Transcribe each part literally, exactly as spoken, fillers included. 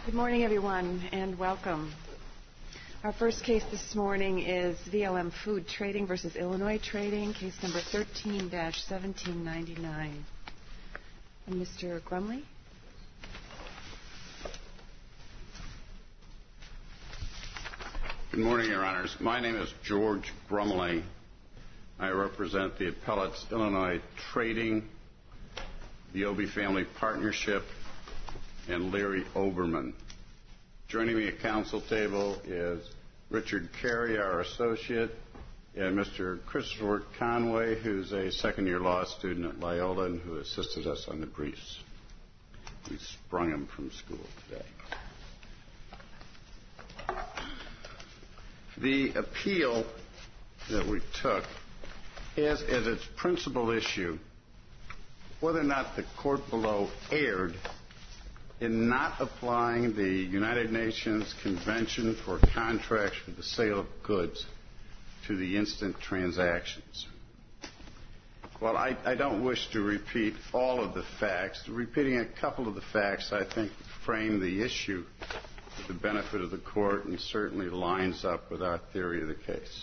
Good morning, everyone, and welcome. Our first case this morning is V L M Food Trading versus Illinois Trading, case number thirteen dash seventeen ninety-nine. And Mister Grumley? Good morning, Your Honors. My name is George Grumley. I represent the appellates Illinois Trading, the Obie Family Partnership, and Larry Oberman. Joining me at council table is Richard Carey, our associate, and Mister Christopher Conway, who's a second-year law student at Loyola and who assisted us on the briefs. We sprung him from school today. The appeal that we took has as its principal issue whether or not the court below erred in not applying the United Nations Convention for Contracts for the Sale of Goods to the instant transactions. Well, I, I don't wish to repeat all of the facts. Repeating a couple of the facts, I think, frame the issue for the benefit of the court and certainly lines up with our theory of the case.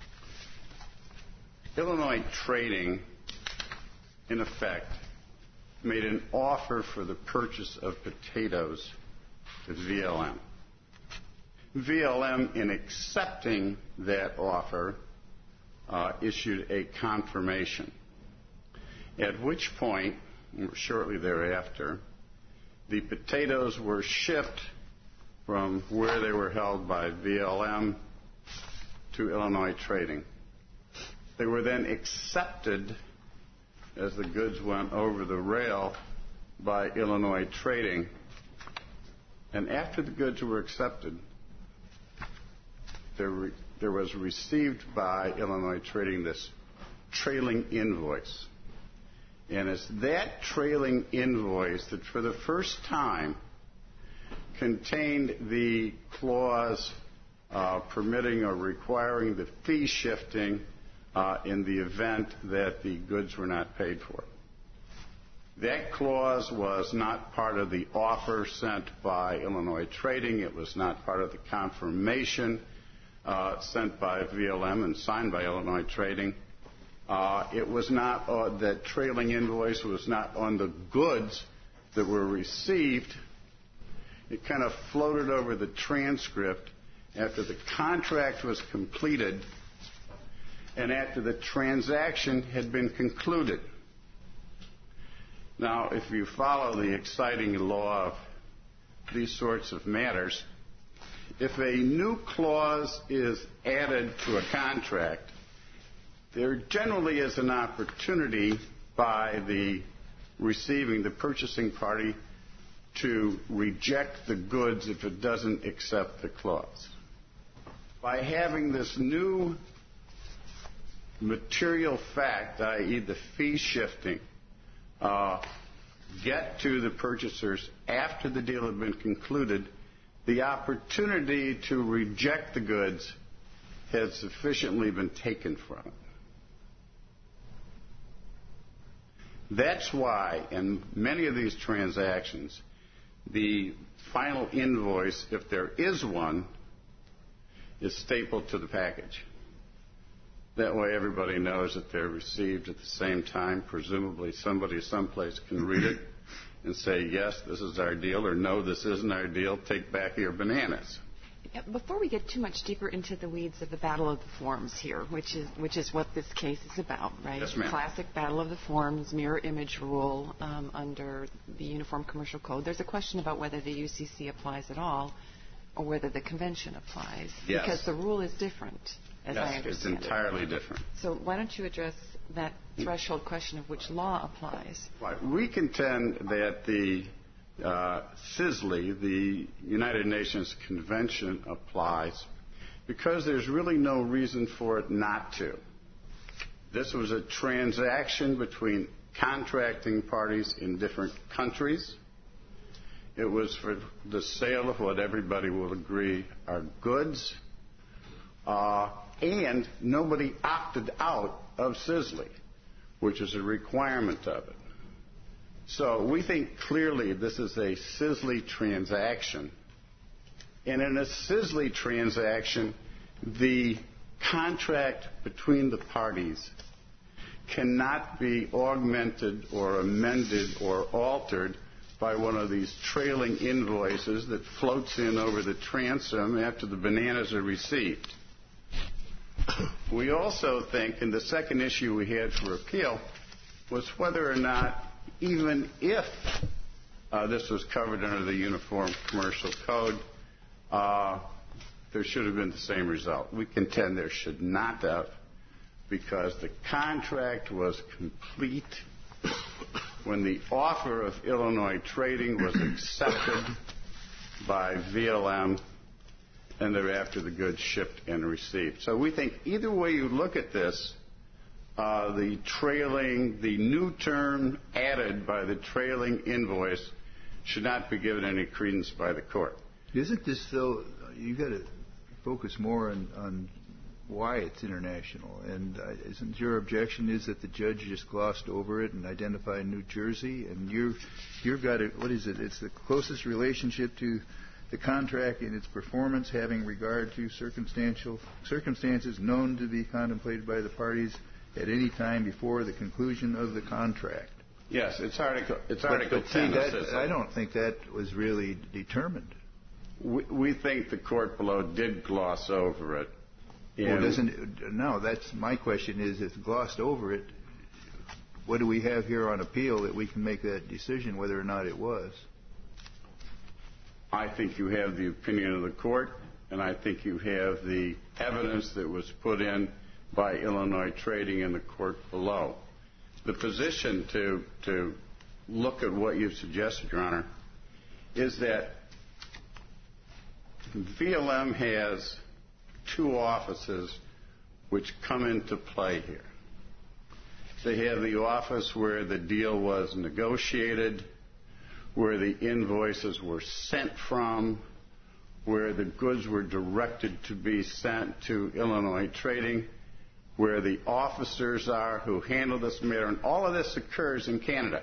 Illinois Trading, in effect, made an offer for the purchase of potatoes to V L M. V L M, in accepting that offer, uh, issued a confirmation, at which point, shortly thereafter, the potatoes were shipped from where they were held by V L M to Illinois Trading. They were then accepted as the goods went over the rail by Illinois Trading. And after the goods were accepted, there, re- there was received by Illinois Trading this trailing invoice. And it's that trailing invoice that for the first time contained the clause uh, permitting or requiring the fee shifting Uh, in the event that the goods were not paid for. That clause was not part of the offer sent by Illinois Trading. It was not part of the confirmation uh, sent by V L M and signed by Illinois Trading. Uh, it was not, uh, that trailing invoice was not on the goods that were received. It kind of floated over the transcript after the contract was completed and after the transaction had been concluded. Now, if you follow the exciting law of these sorts of matters, if a new clause is added to a contract, there generally is an opportunity by the receiving, the purchasing party, to reject the goods if it doesn't accept the clause. By having this new material fact, that is the fee shifting, uh, get to the purchasers after the deal had been concluded, the opportunity to reject the goods has sufficiently been taken from it. That's why in many of these transactions, the final invoice, if there is one, is stapled to the package. That way everybody knows that they're received at the same time. Presumably somebody someplace can read it and say, yes, this is our deal, or no, this isn't our deal, take back your bananas. Yeah, before we get too much deeper into the weeds of the battle of the forms here, which is which is what this case is about, right? Yes, ma'am. Classic battle of the forms, mirror image rule um, under the Uniform Commercial Code. There's a question about whether the U C C applies at all or whether the convention applies. Yes. Because the rule is different, as yes, I understand it's entirely it. different. So why don't you address that threshold question of which law applies? Right. We contend that the uh, C I S L I, the United Nations Convention, applies because there's really no reason for it not to. This was a transaction between contracting parties in different countries. It was for the sale of what everybody will agree are goods. Uh, and nobody opted out of C I S L I, which is a requirement of it. So we think clearly this is a C I S L I transaction And in a Sisley transaction, the contract between the parties cannot be augmented or amended or altered by one of these trailing invoices that floats in over the transom after the bananas are received. We also think, and the second issue we had for appeal, was whether or not, even if uh, this was covered under the Uniform Commercial Code, uh, there should have been the same result. We contend there should not have, because the contract was complete when the offer of Illinois Trading was accepted by V L M, and thereafter the goods shipped and received. So we think either way you look at this, uh, the trailing, the new term added by the trailing invoice should not be given any credence by the court. Isn't this, though, you've got to focus more on, on why it's international. And uh, isn't your objection is that the judge just glossed over it and identified New Jersey? And you've, you've got it, what is it? It's the closest relationship to the contract in its performance, having regard to circumstantial circumstances known to be contemplated by the parties at any time before the conclusion of the contract. Yes, it's Article, it's but, Article but ten. See, that, I don't think that was really determined. We, we think the court below did gloss over it. Well, doesn't it, no, that's my question is, if glossed over it, what do we have here on appeal that we can make that decision whether or not it was? I think you have the opinion of the court, and I think you have the evidence that was put in by Illinois Trading in the court below. The position to, to look at what you've suggested, Your Honor, is that V L M has two offices which come into play here. They have the office where the deal was negotiated, where the invoices were sent from, where the goods were directed to be sent to Illinois Trading, where the officers are who handle this matter, and all of this occurs in Canada.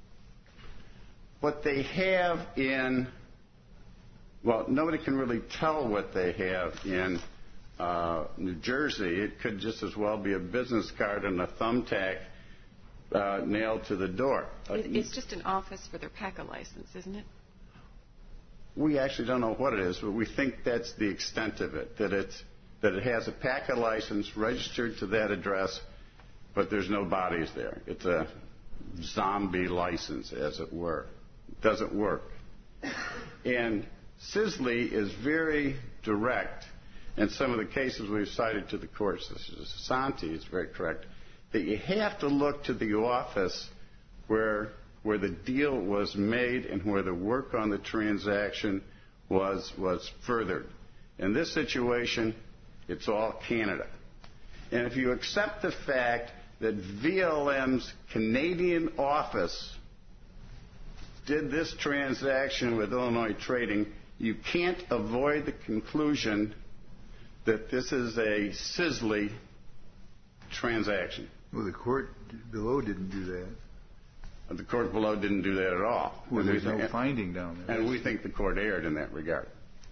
What they have in, well, nobody can really tell what they have in uh, New Jersey. It could just as well be a business card and a thumbtack uh, nailed to the door. It, it's just an office for their PACA license, isn't it? We actually don't know what it is, but we think that's the extent of it, that it's that it has a PACA license registered to that address, but there's no bodies there. It's a zombie license, as it were. It doesn't work. And Sisley is very direct, and some of the cases we've cited to the courts, this is Santi, is very correct, that you have to look to the office where where the deal was made and where the work on the transaction was was furthered. In this situation, it's all Canada. And if you accept the fact that V L M's Canadian office did this transaction with Illinois Trading, you can't avoid the conclusion that this is a Sisley transaction. Well, the court below didn't do that. The court below didn't do that at all. Well, there's no finding down there. And we think the court erred in that regard.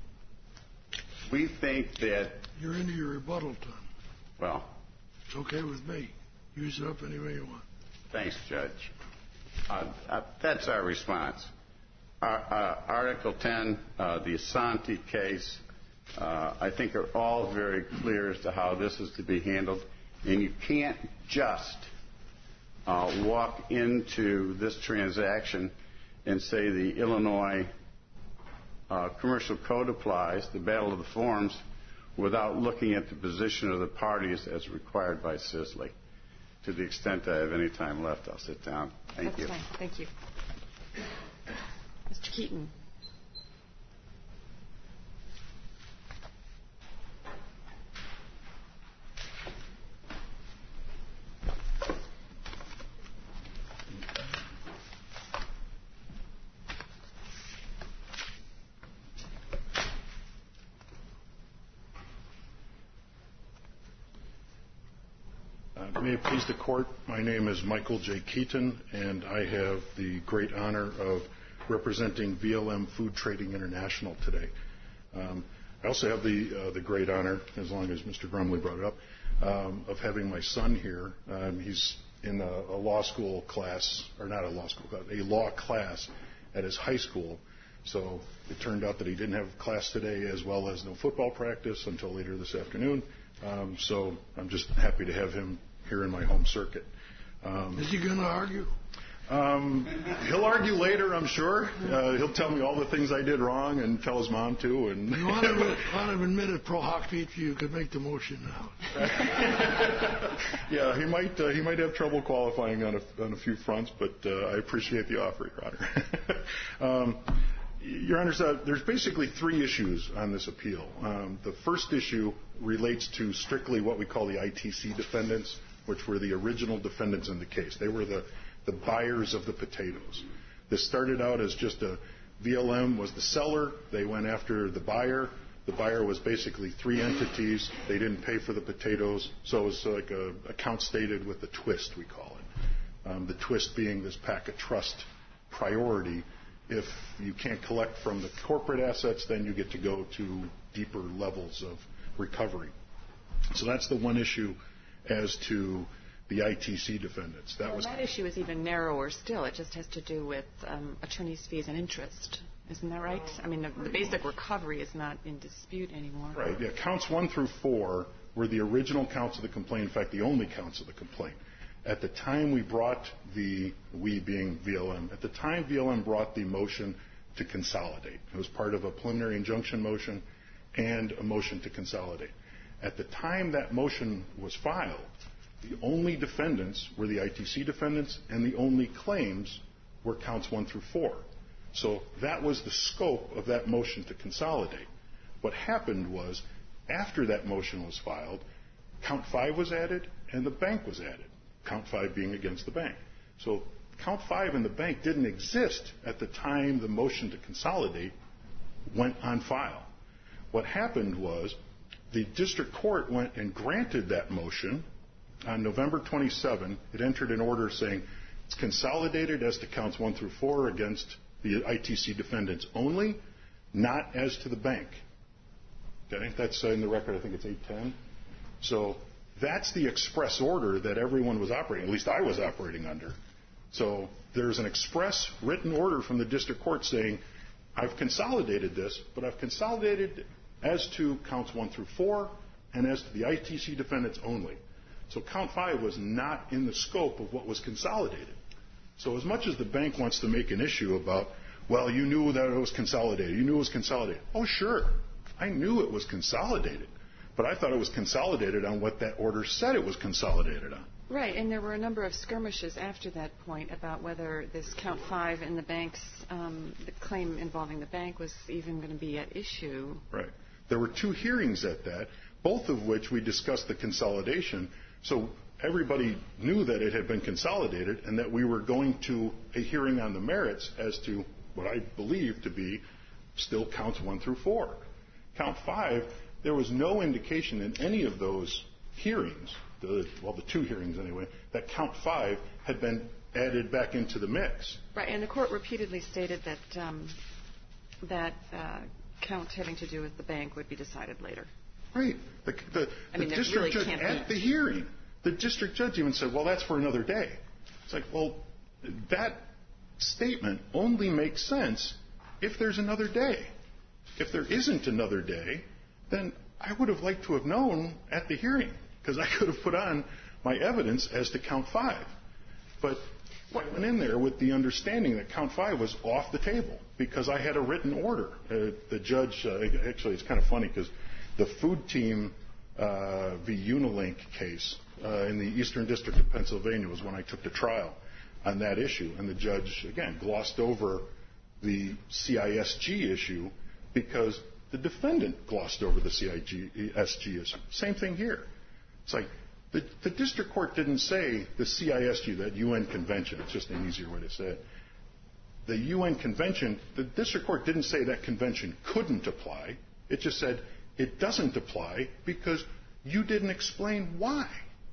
We think that... You're into your rebuttal time. Well... It's okay with me. Use it up any way you want. Thanks, Judge. Uh, uh, that's our response. Our, uh, Article ten, uh, the Asante case, uh, I think are all very clear as to how this is to be handled. And you can't just uh, walk into this transaction and say the Illinois uh, Commercial Code applies, the Battle of the Forms, without looking at the position of the parties as required by Sisley. To the extent I have any time left, I'll sit down. Thank That's you. Fine. Thank you. Mister Keaton. May it please the Court, my name is Michael J. Keaton, and I have the great honor of representing V L M Food Trading International today. Um, I also have the uh, the great honor, as long as Mister Grumley brought it up, um, of having my son here. Um, he's in a, a law school class, or not a law school class, a law class at his high school. So it turned out that he didn't have class today, as well as no football practice until later this afternoon. Um, so I'm just happy to have him here in my home circuit. Um, Is he going to argue? Um, he'll argue later, I'm sure. Uh, he'll tell me all the things I did wrong and tell his mom, too. And you want to, want to admit it, Pro Hockey, you could make the motion now. Yeah, he might uh, he might have trouble qualifying on a, on a few fronts, but uh, I appreciate the offer, Your Honor. um, Your Honor, uh, there's basically three issues on this appeal. Um, the first issue relates to strictly what we call the I T C defendants, which were the original defendants in the case. They were the the buyers of the potatoes. This started out as just a V L M was the seller. They went after the buyer. The buyer was basically three entities. They didn't pay for the potatoes, so it was like a account stated with a twist, we call it. Um, the twist being this pack of trust priority. If you can't collect from the corporate assets, then you get to go to deeper levels of recovery. So that's the one issue as to the I T C defendants. That well, was that issue is even narrower still. It just has to do with um, attorney's fees and interest. Isn't that right? I mean, the, the basic recovery is not in dispute anymore. Right. Yeah. Counts one through four were the original counts of the complaint. In fact, the only counts of the complaint. At the time we brought the, we being V L M, at the time V L M brought the motion to consolidate. It was part of a preliminary injunction motion and a motion to consolidate. At the time that motion was filed, the only defendants were the I T C defendants, and the only claims were counts one through four. So that was the scope of that motion to consolidate. What happened was, after that motion was filed, count five was added and the bank was added, count five being against the bank. So count five and the bank didn't exist at the time the motion to consolidate went on file. What happened was the district court went and granted that motion. On November twenty-seventh, it entered an order saying it's consolidated as to counts one through four against the I T C defendants only, not as to the bank. Okay? That's in the record. I think it's eight ten. So that's the express order that everyone was operating, at least I was operating under. So there's an express written order from the district court saying, I've consolidated this, but I've consolidated as to counts one through four and as to the I T C defendants only. So count five was not in the scope of what was consolidated. So as much as the bank wants to make an issue about, well, you knew that it was consolidated, you knew it was consolidated. Oh, sure, I knew it was consolidated, but I thought it was consolidated on what that order said it was consolidated on. Right, and there were a number of skirmishes after that point about whether this count five in the bank's, um, the claim involving the bank was even going to be at issue. Right. There were two hearings at that, both of which we discussed the consolidation. So everybody knew that it had been consolidated and that we were going to a hearing on the merits as to what I believe to be still counts one through four. Count five, there was no indication in any of those hearings, the, well, the two hearings anyway, that count five had been added back into the mix. Right, and the court repeatedly stated that um, that uh, count having to do with the bank would be decided later. Right. The, the, I mean, the district really judge can't at be. the hearing, the district judge even said, well, that's for another day. It's like, well, that statement only makes sense if there's another day. If there isn't another day, then I would have liked to have known at the hearing, because I could have put on my evidence as to count five. But I went in there with the understanding that count five was off the table because I had a written order. Uh, the judge, uh, actually, it's kind of funny because the food team uh, v. Unilink case uh, in the Eastern District of Pennsylvania was when I took the trial on that issue. And the judge, again, glossed over the C I S G issue because the defendant glossed over the C I S G issue. Same thing here. It's like the, the district court didn't say the C I S G, that U N convention. It's just an easier way to say it. The U N convention, the district court didn't say that convention couldn't apply. It just said it doesn't apply because you didn't explain why.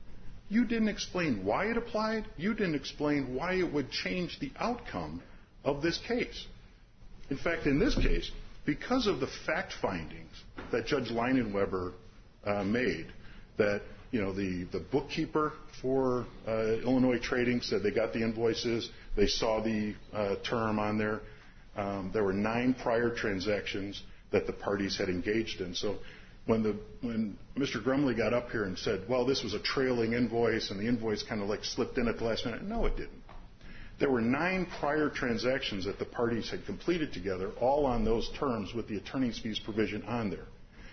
You didn't explain why it applied. You didn't explain why it would change the outcome of this case. In fact, in this case, because of the fact findings that Judge Leinenweber uh, made, that you know the, the bookkeeper for uh, Illinois Trading said they got the invoices, they saw the uh, term on there. Um, there were nine prior transactions that the parties had engaged in. So when the when Mister Grumley got up here and said, well, this was a trailing invoice and the invoice kind of like slipped in at the last minute, no, it didn't. There were nine prior transactions that the parties had completed together, all on those terms with the attorney's fees provision on there.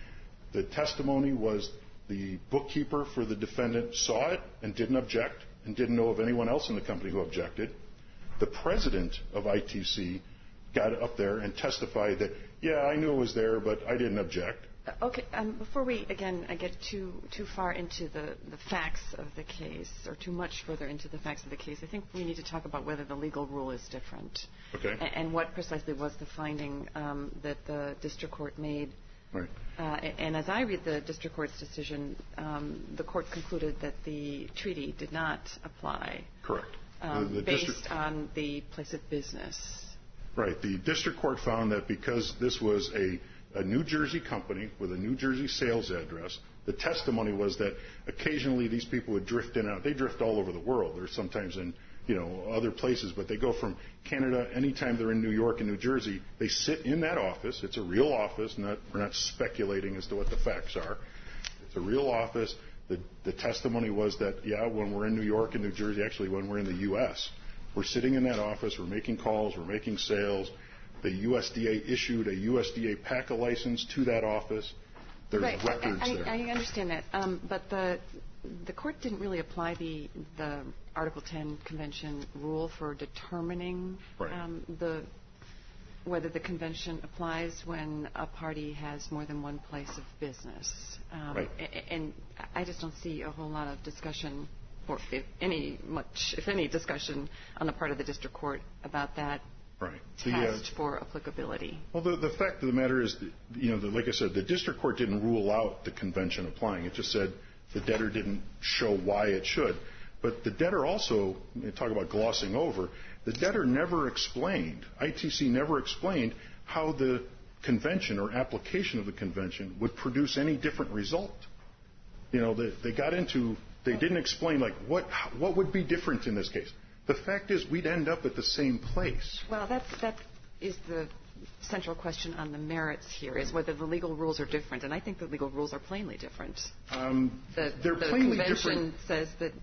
The testimony was the bookkeeper for the defendant saw it and didn't object and didn't know of anyone else in the company who objected. The president of I T C got up there and testified that, yeah, I knew it was there, but I didn't object. Okay. Um, before we, again, I get too too far into the, the facts of the case, or too much further into the facts of the case, I think we need to talk about whether the legal rule is different. Okay. And, and what precisely was the finding um, that the district court made. Right. Uh, and as I read the district court's decision, um, the court concluded that the treaty did not apply. Correct. Um, the, the based district, on the place of business. Right. The district court found that because this was a a New Jersey company with a New Jersey sales address, the testimony was that occasionally these people would drift in and out. They drift all over the world. They're sometimes in, you know, other places, but they go from Canada anytime they're in New York and New Jersey. They sit in that office. It's a real office. Not, we're not speculating as to what the facts are. It's a real office. The, the testimony was that, yeah, when we're in New York and New Jersey, actually when we're in the U S, we're sitting in that office. We're making calls. We're making sales. The U S D A issued a U S D A PACA license to that office. There's right. records I, I, there. I understand that, um, but the the court didn't really apply the the Article ten Convention rule for determining right. um, the whether the convention applies when a party has more than one place of business. Um, right. And I just don't see a whole lot of discussion, or if any much, if any, discussion on the part of the district court about that. Right. Test the, uh, for applicability. Well, the, the fact of the matter is, that, you know, the, like I said, the district court didn't rule out the convention applying. It just said the debtor didn't show why it should. But the debtor also, you talk about glossing over, the debtor never explained, I T C never explained how the convention or application of the convention would produce any different result. You know, they, they got into, they didn't explain, like, what what would be different in this case. The fact is, we'd end up at the same place. Well, that's, that is the central question on the merits here, is whether the legal rules are different. And I think the legal rules are plainly different. Um, the they're the plainly convention different. says that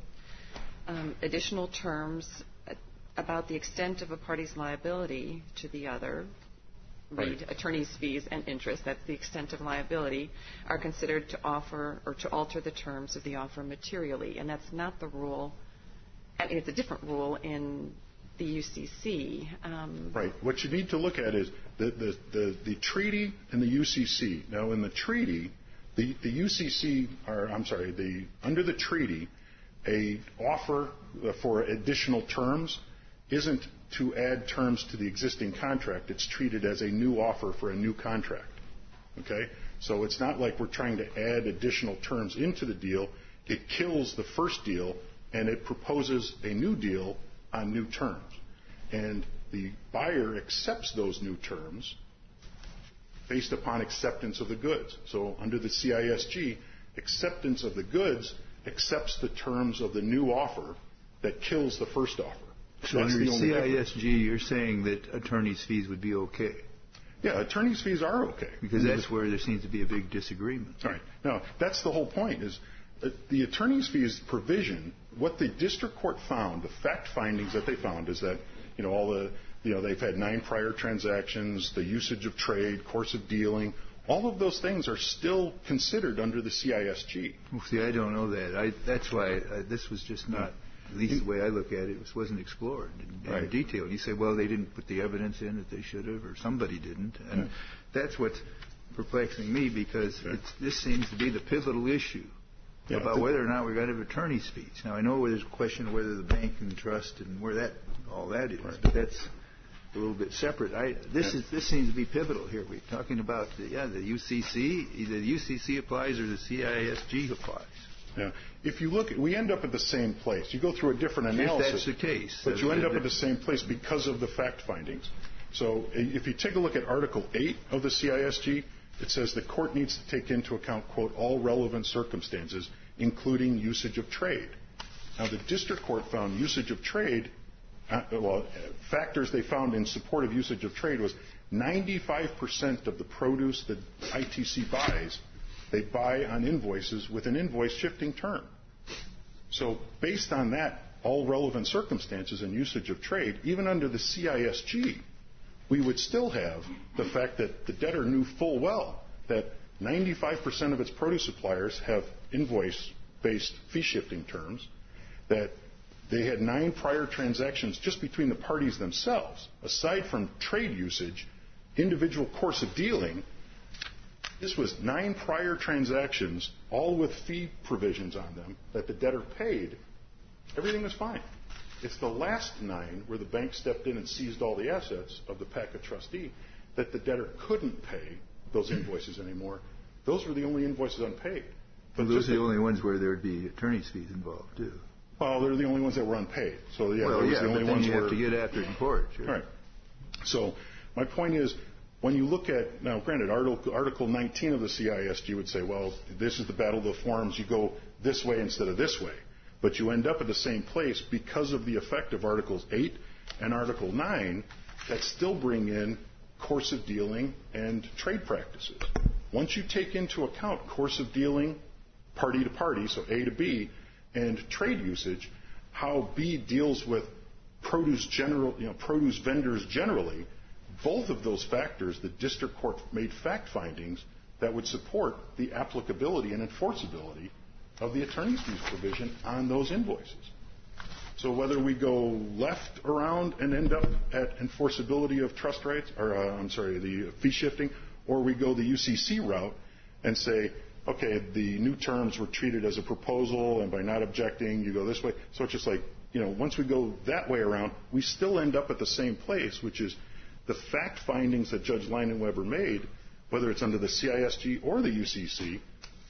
um, additional terms about the extent of a party's liability to the other, read right. attorney's fees and interest, that's the extent of liability, are considered to offer or to alter the terms of the offer materially. And that's not the rule. I mean, it's a different rule in the U C C. Um, right. What you need to look at is the, the, the, the treaty and the U C C. Now, in the treaty, the, the U C C, or I'm sorry, the under the treaty, a offer for additional terms isn't to add terms to the existing contract. It's treated as a new offer for a new contract. Okay? So it's not like we're trying to add additional terms into the deal. It kills the first deal, and it proposes a new deal on new terms. And the buyer accepts those new terms based upon acceptance of the goods. So under the C I S G, acceptance of the goods accepts the terms of the new offer that kills the first offer. So That's under the only C I S G, difference. you're saying that attorney's fees would be okay? Yeah, attorney's fees are okay. Because that's where there seems to be a big disagreement. All right. No, that's the whole point is the attorney's fees provision, what the district court found, the fact findings that they found is that, you know, all the, you know, they've had nine prior transactions, the usage of trade, course of dealing, all of those things are still considered under the C I S G. Well, see, I don't know that. I, that's why uh, this was just not, at least the way I look at it, it wasn't explored in, in right. detail. You say, well, they didn't put the evidence in that they should have, or somebody didn't. And yeah. that's what's perplexing me, because yeah. it's, this seems to be the pivotal issue. Yeah, about whether or not we're going to have attorney's fees. Now, I know there's a question of whether the bank and trust and where that all that is, right. but that's a little bit separate. I, this yeah. is this seems to be pivotal here. We're talking about the, yeah the U C C. Either the U C C applies or the C I S G applies. Yeah. If you look, we end up at the same place. You go through a different analysis. If that's the case, but uh, you end the, up at the same place because of the fact findings. So if you take a look at Article eight of the C I S G, it says the court needs to take into account, quote, all relevant circumstances, including usage of trade. Now, the district court found usage of trade, uh, well, factors they found in support of usage of trade was ninety-five percent of the produce that I T C buys, they buy on invoices with an invoice shifting term. So based on that, all relevant circumstances and usage of trade, even under the C I S G, we would still have the fact that the debtor knew full well that ninety-five percent of its produce suppliers have invoice-based fee-shifting terms, that they had nine prior transactions just between the parties themselves. Aside from trade usage, individual course of dealing, this was nine prior transactions, all with fee provisions on them, that the debtor paid. Everything was fine. It's the last nine where the bank stepped in and seized all the assets of the PACA trustee that the debtor couldn't pay those invoices anymore. Those were the only invoices unpaid. But well, those are the only ones where there would be attorney's fees involved, too. Well, they're the only ones that were unpaid. So, yeah, well, those yeah, the only but then ones you where, have to get after it in court. Sure. Right. So my point is, when you look at, now granted, Article, Article nineteen of the C I S G would say, well, this is the battle of the forms, you go this way instead of this way. But you end up at the same place because of the effect of Articles eight and Article nine that still bring in course of dealing and trade practices. Once you take into account course of dealing, party to party, so A to B, and trade usage, how B deals with produce general, you know, produce vendors generally, both of those factors, the district court made fact findings that would support the applicability and enforceability of the attorney's fees provision on those invoices. So whether we go left around and end up at enforceability of trust rights, or uh, I'm sorry, the fee shifting, or we go the U C C route and say, okay, the new terms were treated as a proposal, and by not objecting, you go this way. So it's just like, you know, once we go that way around, we still end up at the same place, which is the fact findings that Judge Leinenweber made, whether it's under the C I S G or the U C C,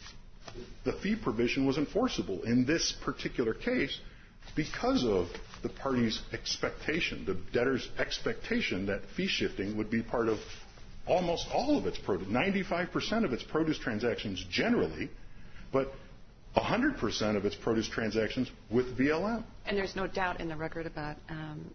the fee provision was enforceable in this particular case because of the party's expectation, the debtor's expectation that fee shifting would be part of almost all of its produce, ninety-five percent of its produce transactions generally, but one hundred percent of its produce transactions with V L M. And there's no doubt in the record about um,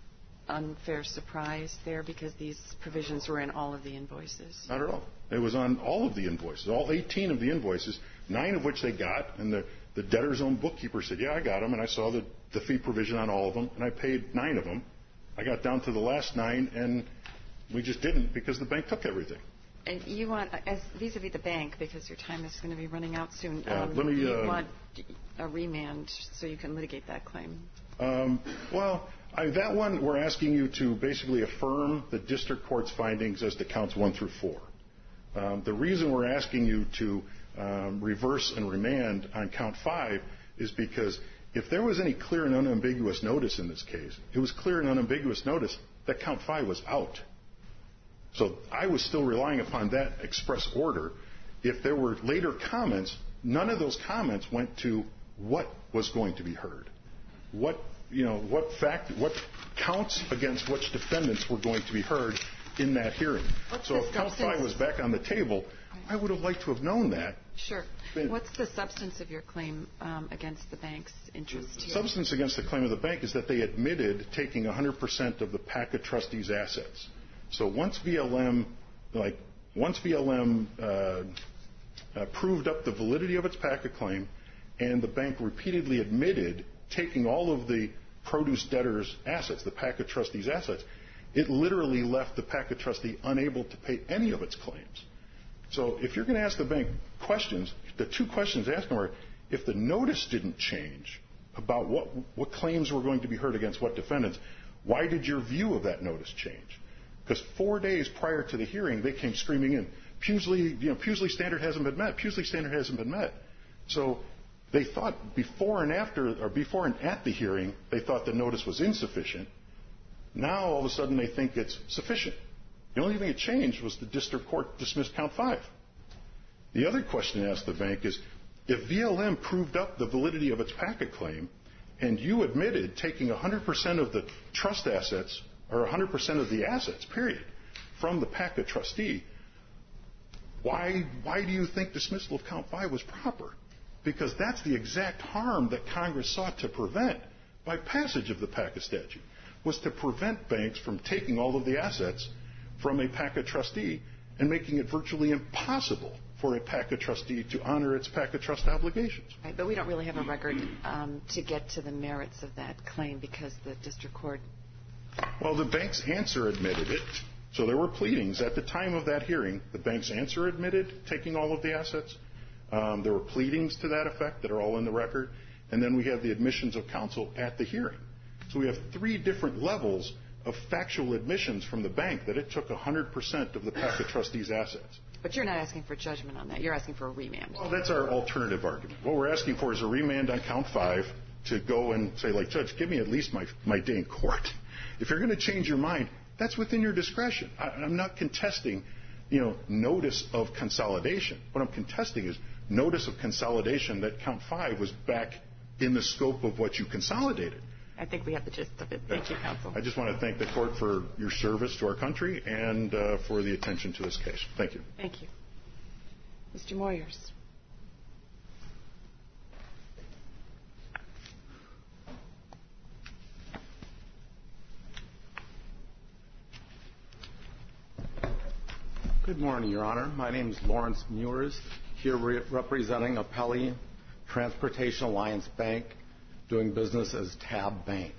unfair surprise there because these provisions were in all of the invoices. Not at all. It was on all of the invoices, all eighteen of the invoices, nine of which they got, and the, the debtor's own bookkeeper said, yeah, I got them, and I saw the, the fee provision on all of them, and I paid nine of them. I got down to the last nine, and we just didn't because the bank took everything. And you want, as vis-a-vis the bank, because your time is going to be running out soon, uh, um, let me, you uh, want a remand so you can litigate that claim? Um, well, I, that one we're asking you to basically affirm the district court's findings as to counts one through four. Um, the reason we're asking you to um, reverse and remand on count five is because if there was any clear and unambiguous notice in this case, it was clear and unambiguous notice that count five was out. So I was still relying upon that express order. If there were later comments, none of those comments went to what was going to be heard, what you know, what fact, what counts against which defendants were going to be heard in that hearing. What's so if count five was back on the table, I would have liked to have known that. Sure. But what's the substance of your claim um, against the bank's interest the here? substance against the claim of the bank is that they admitted taking one hundred percent of the PACA trustees' assets. So once V L M, like once V L M uh, uh, proved up the validity of its PACA claim, and the bank repeatedly admitted taking all of the produce debtors' assets, the PACA trustees' assets, it literally left the PACA trustee unable to pay any of its claims. So if you're going to ask the bank questions, the two questions asked them are, if the notice didn't change about what, what claims were going to be heard against what defendants, why did your view of that notice change? Because four days prior to the hearing, they came screaming in, Pewsley, you know, Pewsley standard hasn't been met. Pewsley standard hasn't been met. So they thought before and after, or before and at the hearing, they thought the notice was insufficient. Now all of a sudden they think it's sufficient. The only thing that changed was the district court dismissed count five. The other question asked the bank is, if V L M proved up the validity of its PACA claim, and you admitted taking one hundred percent of the trust assets or one hundred percent of the assets, period, from the PACA trustee, why, why do you think dismissal of count five was proper? Because that's the exact harm that Congress sought to prevent by passage of the PACA statute, was to prevent banks from taking all of the assets from a PACA trustee and making it virtually impossible for a PACA trustee to honor its PACA trust obligations. Right, but we don't really have a record um, to get to the merits of that claim because the district court... Well, the bank's answer admitted it. So there were pleadings. At the time of that hearing, the bank's answer admitted taking all of the assets. Um, there were pleadings to that effect that are all in the record. And then we have the admissions of counsel at the hearing. So we have three different levels of factual admissions from the bank that it took one hundred percent of the PACA trustee's assets. But you're not asking for judgment on that. You're asking for a remand. Well, that's our alternative argument. What we're asking for is a remand on count five to go and say, like, Judge, give me at least my, my day in court. If you're going to change your mind, that's within your discretion. I, I'm not contesting, you know, notice of consolidation. What I'm contesting is notice of consolidation that count five was back in the scope of what you consolidated. I think we have the gist of it. Thank you, counsel. I just want to thank the court for your service to our country and uh, for the attention to this case. Thank you. Thank you. Mister Moyers. Good morning, Your Honor. My name is Lawrence Mewers, here re- representing Apelli Transportation Alliance Bank, doing business as Tab Bank.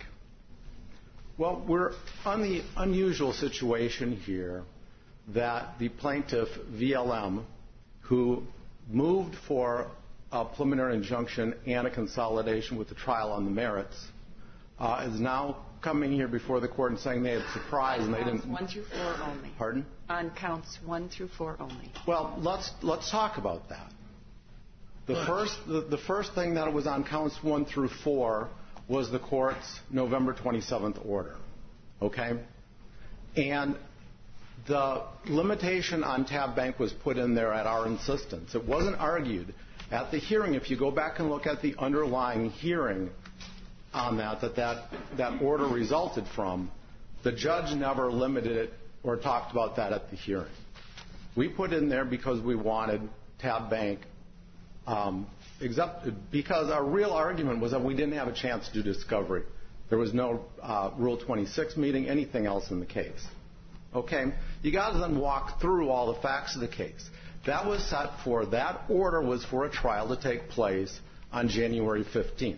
Well, we're on the unusual situation here that the plaintiff, V L M, who moved for a preliminary injunction and a consolidation with the trial on the merits, uh, is now coming here before the court and saying they had surprise and they didn't. On counts one through four only. Pardon? On counts one through four only. Well, let's let's talk about that. The first the, the first thing that was on counts one through four was the court's November twenty-seventh order. Okay? And the limitation on Tab Bank was put in there at our insistence. It wasn't argued at the hearing. If you go back and look at the underlying hearing on that, that that, that order resulted from, the judge never limited it or talked about that at the hearing. We put in there because we wanted Tab Bank, um, except because our real argument was that we didn't have a chance to do discovery. There was no uh, Rule twenty-six meeting, anything else in the case. Okay? You got to then walk through all the facts of the case. That was set for, that order was for a trial to take place on January fifteenth.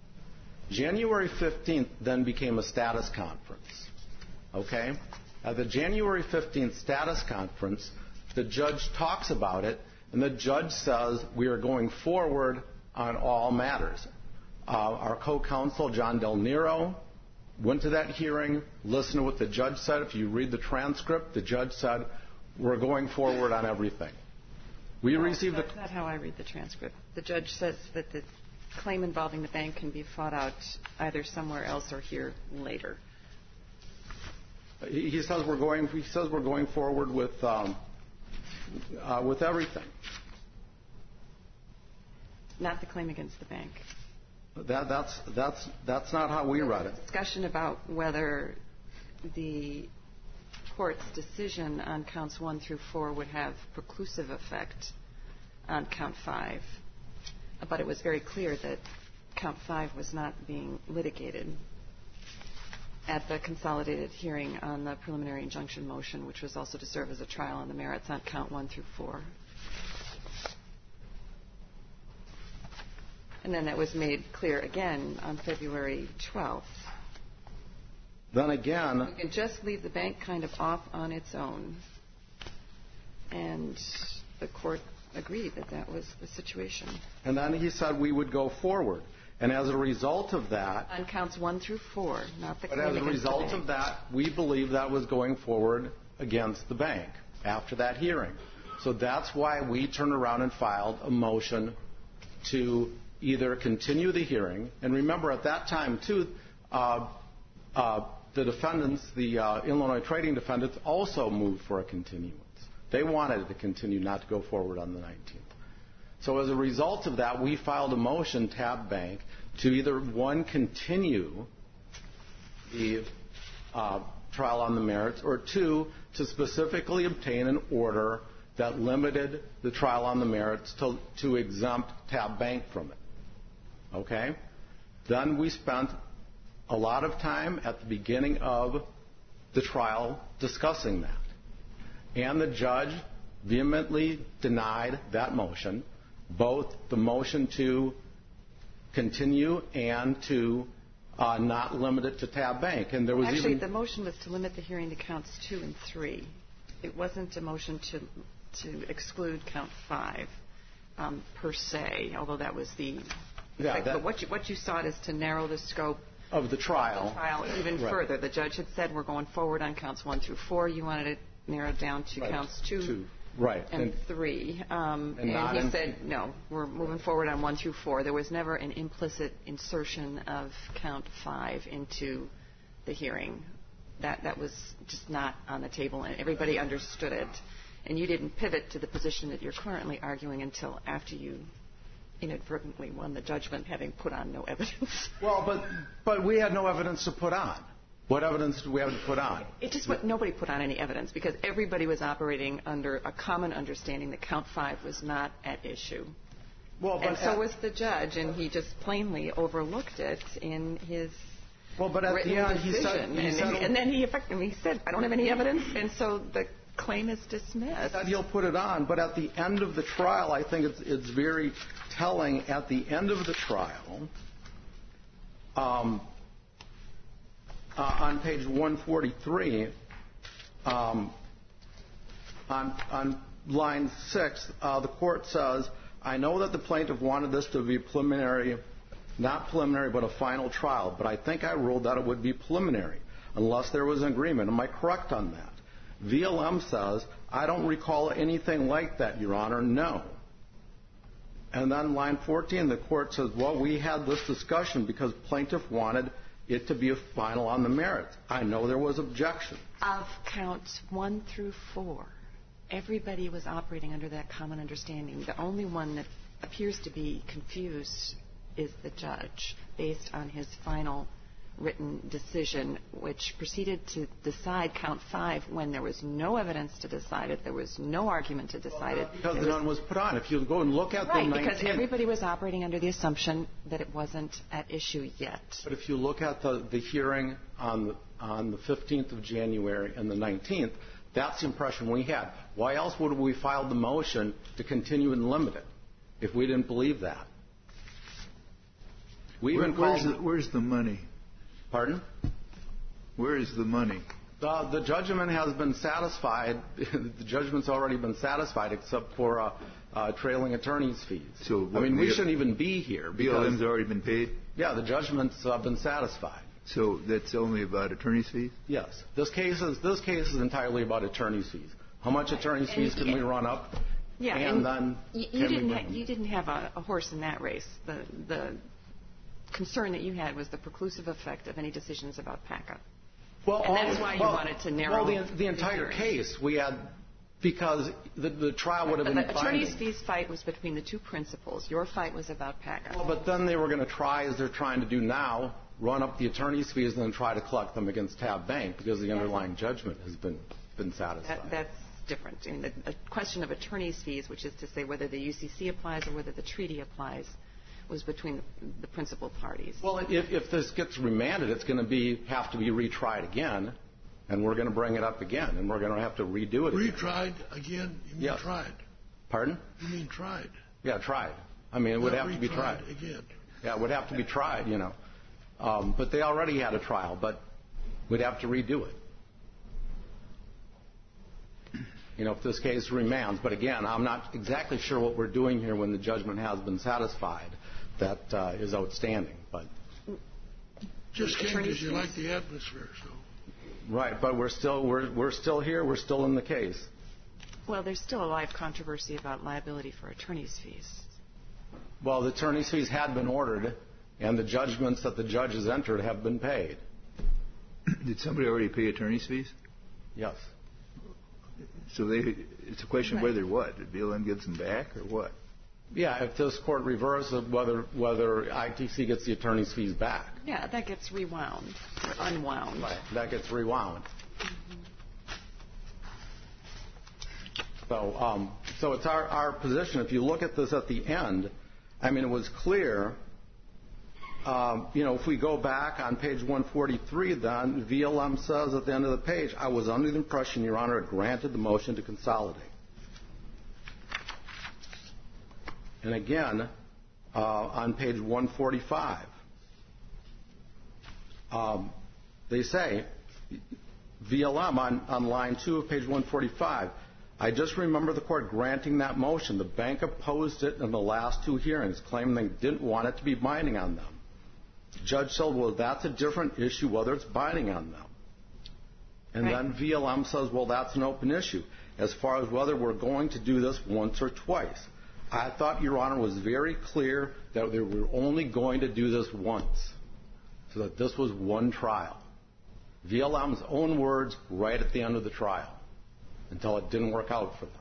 January fifteenth then became a status conference. Okay? At the January fifteenth status conference, the judge talks about it, and the judge says we are going forward on all matters. Uh, our co-counsel, John Del Nero, went to that hearing, listened to what the judge said. If you read the transcript, the judge said we're going forward on everything. We no, received that's the... not how I read the transcript. The judge says that the claim involving the bank can be fought out either somewhere else or here later. He, he says we're going. He says we're going forward with um, uh, with everything. Not the claim against the bank. That, that's that's that's not how we read it. Discussion about whether the court's decision on counts one through four would have preclusive effect on count five. But it was very clear that count five was not being litigated at the consolidated hearing on the preliminary injunction motion, which was also to serve as a trial on the merits on count one through four. And then that was made clear again on February twelfth. Then again... You can just leave the bank kind of off on its own. And the court agreed that that was the situation. And then he said we would go forward. And as a result of that... On counts one through four, not the But claim as a against the result bank. of that, we believe that was going forward against the bank after that hearing. So that's why we turned around and filed a motion to either continue the hearing, and remember at that time, too, uh, uh, the defendants, the uh, Illinois trading defendants, also moved for a continuance. They wanted it to continue, not to go forward on the nineteenth. So as a result of that, we filed a motion, Tab Bank, to either, one, continue the uh, trial on the merits, or two, to specifically obtain an order that limited the trial on the merits to, to exempt Tab Bank from it. Okay? Then we spent a lot of time at the beginning of the trial discussing that. And the judge vehemently denied that motion, both the motion to continue and to uh, not limit it to Tab Bank. And there was Actually, even the motion was to limit the hearing to counts two and three. It wasn't a motion to to exclude count five um, per se, although that was the. Yeah, like, that, but what you what you sought is to narrow the scope of the trial. Of the trial even right. further. The judge had said we're going forward on counts one through four. You wanted it narrowed down to right. counts two. two. Right. And, and three. Um, and and he in, said, no, we're moving forward on one through four. There was never an implicit insertion of count five into the hearing. That that was just not on the table, and everybody understood it. And you didn't pivot to the position that you're currently arguing until after you inadvertently won the judgment, having put on no evidence. Well, but but we had no evidence to put on. What evidence did we have to put on? It just what nobody put on any evidence because everybody was operating under a common understanding that count five was not at issue. Well, but and so was the judge, and he just plainly overlooked it in his well, but at written the end, he decision. said, he and, said, and then he effectively he said, "I don't have any evidence," and so the claim is dismissed. That he'll put it on, but at the end of the trial, I think it's it's very telling. At the end of the trial, um, uh, on page one forty-three, um, on on line six, uh, the court says, "I know that the plaintiff wanted this to be preliminary, not preliminary, but a final trial. But I think I ruled that it would be preliminary unless there was an agreement. Am I correct on that?" V L M says, "I don't recall anything like that, Your Honor, no." And then line fourteen, the court says, "Well, we had this discussion because plaintiff wanted it to be a final on the merits. I know there was objection." Of counts one through four, everybody was operating under that common understanding. The only one that appears to be confused is the judge, based on his final written decision, which proceeded to decide count five when there was no evidence to decide it, there was no argument to decide it. Because the none was put on. If you go and look at right, the nineteen... because everybody was operating under the assumption that it wasn't at issue yet. But if you look at the, the hearing on the, on the fifteenth of January and the nineteenth, that's the impression we had. Why else would we file the motion to continue and limit it if we didn't believe that? We Where, even where's, called... the, where's the money? Pardon? Where is the money? The, the judgment has been satisfied. The judgment's already been satisfied, except for uh, uh, trailing attorney's fees. So I mean, we the, shouldn't even be here. B L M's already been paid? Yeah, the judgment's uh, been satisfied. So that's only about attorney's fees? Yes. This case is this case is entirely about attorney's fees. How much attorney's fees can we run up? Yeah, and, and then you, you didn't ha- you didn't have a, a horse in that race. The the concern that you had was the preclusive effect of any decisions about PACA. Well, and that's why you well, wanted to narrow. Well, the, the entire the case we had because the, the trial would have been. The attorney's binding. fees fight was between the two principals. Your fight was about PACA. Well, but then they were going to try, as they're trying to do now, run up the attorney's fees and then try to collect them against Tab Bank because the underlying judgment has been been satisfied. That, that's different. I mean, the, the question of attorney's fees, which is to say whether the U C C applies or whether the treaty applies, was between the, the principal parties. Well, if, if this gets remanded, it's going to be have to be retried again, and we're going to bring it up again, and we're going to have to redo it. Retried again? You mean yes. tried? Pardon? You mean tried? Yeah, tried. I mean, it would Not have to be tried again. Yeah, it would have to be tried. You know, um, but they already had a trial, but we'd have to redo it. You know, if this case remands. But again, I'm not exactly sure what we're doing here when the judgment has been satisfied. That uh, is outstanding. But just came because you like the atmosphere, so. Right, but we're still we're we're still here. We're still in the case. Well, there's still a live controversy about liability for attorney's fees. Well, the attorney's fees had been ordered, and the judgments that the judges entered have been paid. Did somebody already pay attorney's fees? Yes. So they, it's a question right. of whether what? Did B L M gives them back or what? Yeah, if this court reverses, whether whether I T C gets the attorney's fees back. Yeah, that gets rewound or unwound. Right. That gets rewound. So, um, so it's our, our position. If you look at this at the end, I mean, it was clear. Um, you know, if we go back on page one forty-three, then V L M says at the end of the page, I was under the impression, Your Honor, it granted the motion to consolidate. And again, uh, on page one forty-five, um, they say, V L M on, on line two of page one forty-five, I just remember the court granting that motion. The bank opposed it in the last two hearings, claiming they didn't want it to be binding on them. Judge said, well, that's a different issue, whether it's binding on them. And right. Then V L M says, well, that's an open issue, as far as whether we're going to do this once or twice. I thought Your Honor was very clear that they were only going to do this once, so that this was one trial. V L M's own words right at the end of the trial, until it didn't work out for them.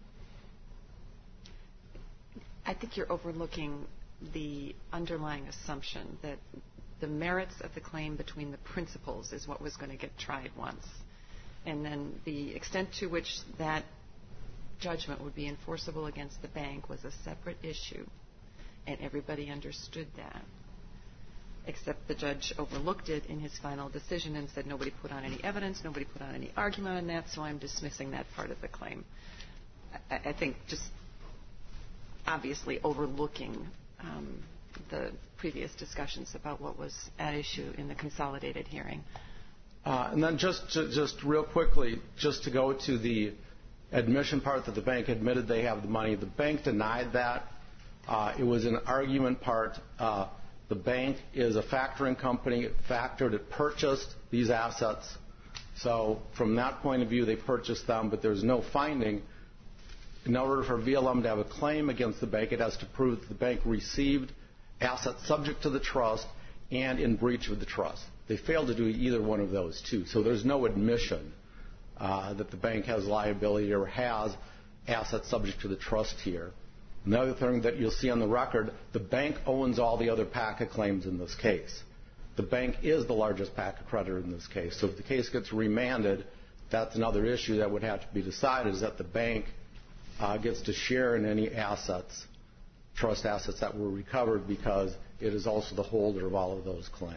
I think you're overlooking the underlying assumption that the merits of the claim between the principals is what was going to get tried once. And then the extent to which that judgment would be enforceable against the bank was a separate issue. And everybody understood that. Except the judge overlooked it in his final decision and said nobody put on any evidence, nobody put on any argument on that, so I'm dismissing that part of the claim. I, I think just obviously overlooking um, the previous discussions about what was at issue in the consolidated hearing. Uh, and then just, to, just real quickly, just to go to the admission part that the bank admitted they have the money. The bank denied that. Uh, it was an argument part. Uh, the bank is a factoring company. It factored, it purchased these assets. So from that point of view, they purchased them, but there's no finding. In order for V L M to have a claim against the bank, it has to prove that the bank received assets subject to the trust and in breach of the trust. They failed to do either one of those two. So there's no admission uh, that the bank has liability or has assets subject to the trust here. Another thing that you'll see on the record, the bank owns all the other PACA claims in this case. The bank is the largest PACA creditor in this case. So if the case gets remanded, that's another issue that would have to be decided, is that the bank uh, gets to share in any assets, trust assets that were recovered, because it is also the holder of all of those claims.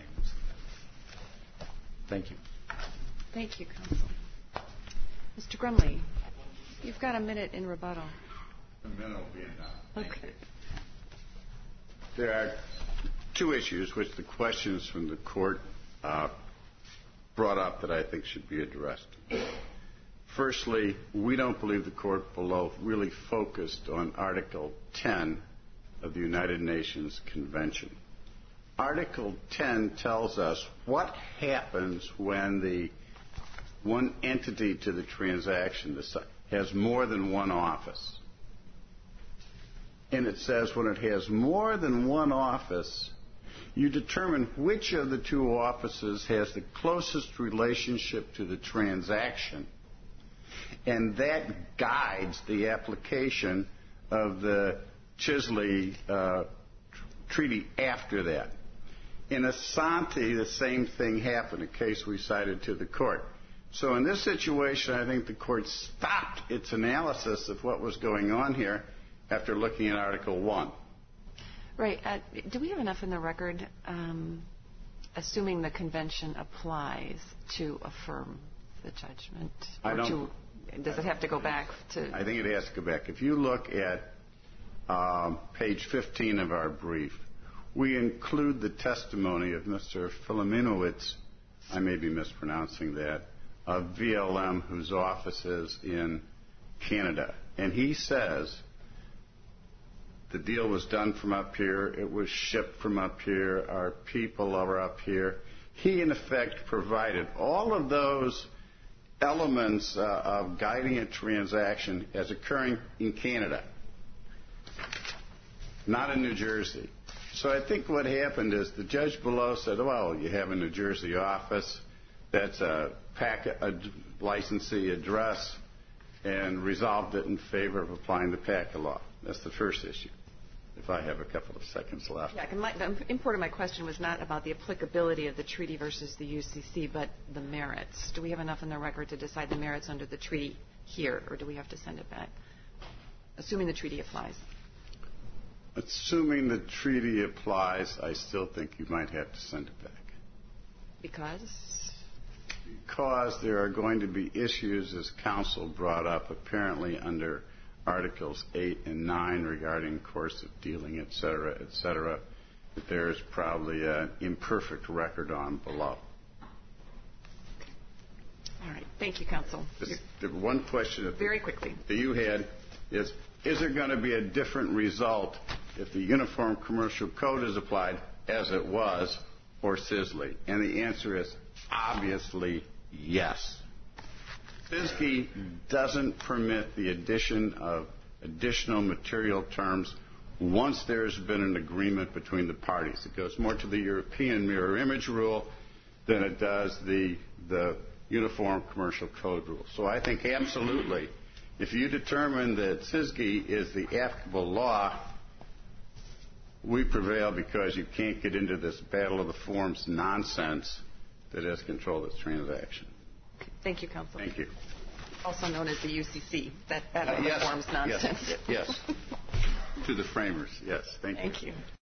Thank you. Thank you, Counsel. Mister Grumley, you've got a minute in rebuttal. A minute will be enough. Thank okay. you. There are two issues which the questions from the court uh, brought up that I think should be addressed. Firstly, we don't believe the court below really focused on Article ten of the United Nations Convention. Article ten tells us what happens when the one entity to the transaction has more than one office. And it says when it has more than one office, you determine which of the two offices has the closest relationship to the transaction, and that guides the application of the Chisley uh, Treaty after that. In Asante, the same thing happened, a case we cited to the court. So in this situation, I think the court stopped its analysis of what was going on here after looking at Article one. Right. Uh, do we have enough in the record, um, assuming the convention applies, to affirm the judgment? I don't. To, does it have to go back to? I think it has to go back. If you look at um, page fifteen of our brief, we include the testimony of Mister Filomenowicz, I may be mispronouncing that, of V L M, whose office is in Canada. And he says the deal was done from up here, it was shipped from up here, our people are up here. He, in effect, provided all of those elements uh, of guiding a transaction as occurring in Canada, not in New Jersey. So I think what happened is the judge below said, well, you have a New Jersey office, that's a, PAC, a licensee address, and resolved it in favor of applying the PACA law. That's the first issue, if I have a couple of seconds left. Yeah, my, the import of my question was not about the applicability of the treaty versus the U C C, but the merits. Do we have enough in the record to decide the merits under the treaty here, or do we have to send it back? Assuming the treaty applies. Assuming the treaty applies, I still think you might have to send it back. Because? Because there are going to be issues, as counsel brought up, apparently under Articles eight and nine regarding course of dealing, et cetera, et cetera, that there is probably an imperfect record on below. All right. Thank you, counsel. This, the one question that, Very quickly. that you had is, is there going to be a different result if the Uniform Commercial Code is applied, as it was, or S I S L I? And the answer is obviously yes. S I S G I doesn't permit the addition of additional material terms once there's been an agreement between the parties. It goes more to the European mirror image rule than it does the, the Uniform Commercial Code rule. So I think absolutely, if you determine that S I S G I is the applicable law, we prevail because you can't get into this battle of the forms nonsense that has controlled this transaction. Thank you, counsel. Thank you. Also known as the U C C, that, that Uh, yes, forms nonsense. Yes, yes. To the framers, yes. Thank you. Thank you.